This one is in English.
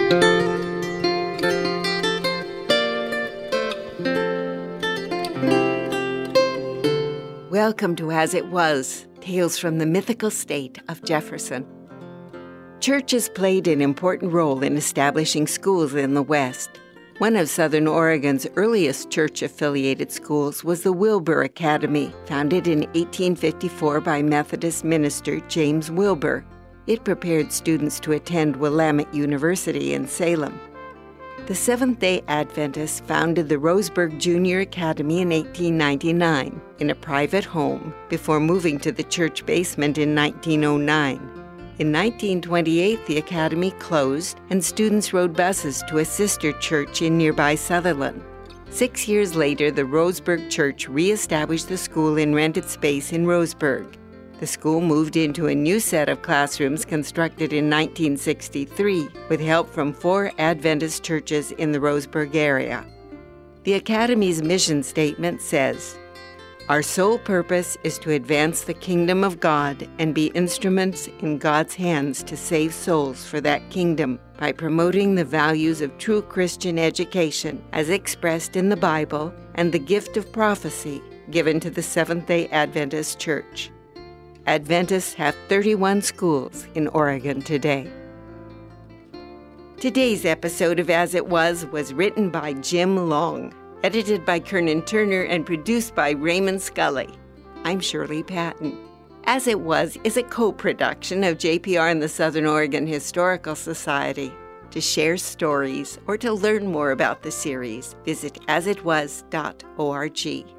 Welcome to As It Was, Tales from the Mythical State of Jefferson. Churches played an important role in establishing schools in the West. One of Southern Oregon's earliest church-affiliated schools was the Wilbur Academy, founded in 1854 by Methodist minister James Wilbur. It prepared students to attend Willamette University in Salem. The Seventh-day Adventists founded the Roseburg Junior Academy in 1899 in a private home before moving to the church basement in 1909. In 1928, the academy closed and students rode buses to a sister church in nearby Sutherland. 6 years later, the Roseburg Church re-established the school in rented space in Roseburg. The school moved into a new set of classrooms constructed in 1963 with help from 4 Adventist churches in the Roseburg area. The Academy's mission statement says, "Our sole purpose is to advance the kingdom of God and be instruments in God's hands to save souls for that kingdom by promoting the values of true Christian education as expressed in the Bible and the gift of prophecy given to the Seventh-day Adventist Church." Adventists have 31 schools in Oregon today. Today's episode of As It Was written by Jim Long, edited by Kernan Turner, and produced by Raymond Scully. I'm Shirley Patton. As It Was is a co-production of JPR and the Southern Oregon Historical Society. To share stories or to learn more about the series, visit asitwas.org.